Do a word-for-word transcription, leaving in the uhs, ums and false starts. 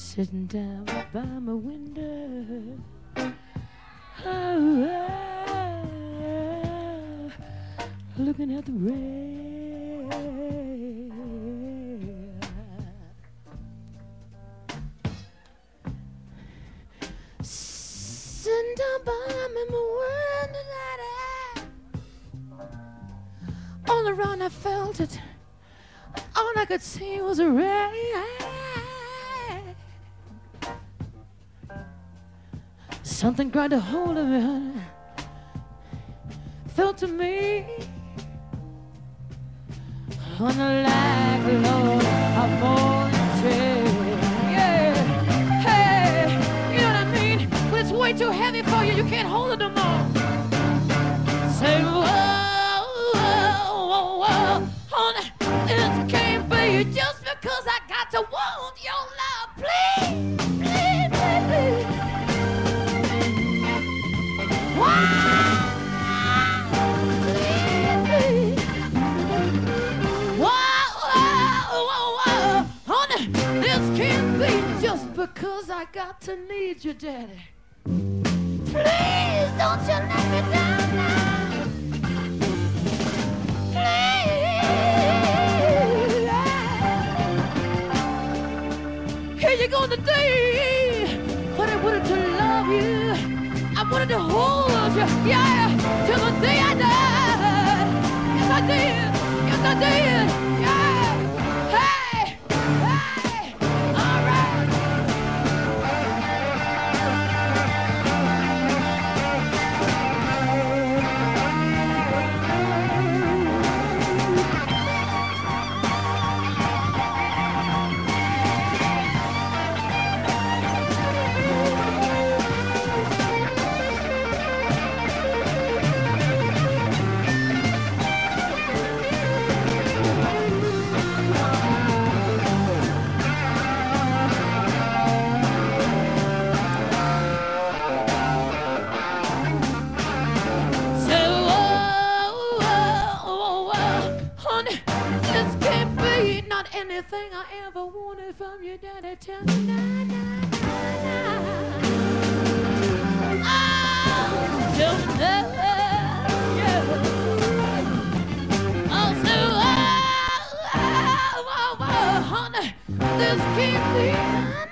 sitting down by my window. Oh, oh, looking at the rain. Sitting down by my window, all around I felt it. All I could see was a rain. Something grabbed a hold of me, honey. Felt to me on the like Lord of morning train. Yeah, hey, you know what I mean? When it's way too heavy for you, you can't hold it no more. Say, whoa, whoa, whoa, whoa, honey, it can't be just because I got to want your love, please, please, please, please. Because I got to need you, Daddy. Please don't you let me down now. Please. Here you go today. But I wanted to love you. I wanted to hold you. Yeah, till the day I died. Yes, I did. Yes, I did. Yeah. Hey. Hey. All right. Anything I ever wanted from you, Daddy, tell me now, now, now, now. Oh, tell me now, yeah. Oh, so, oh, oh, oh, oh, honey, this can't be done.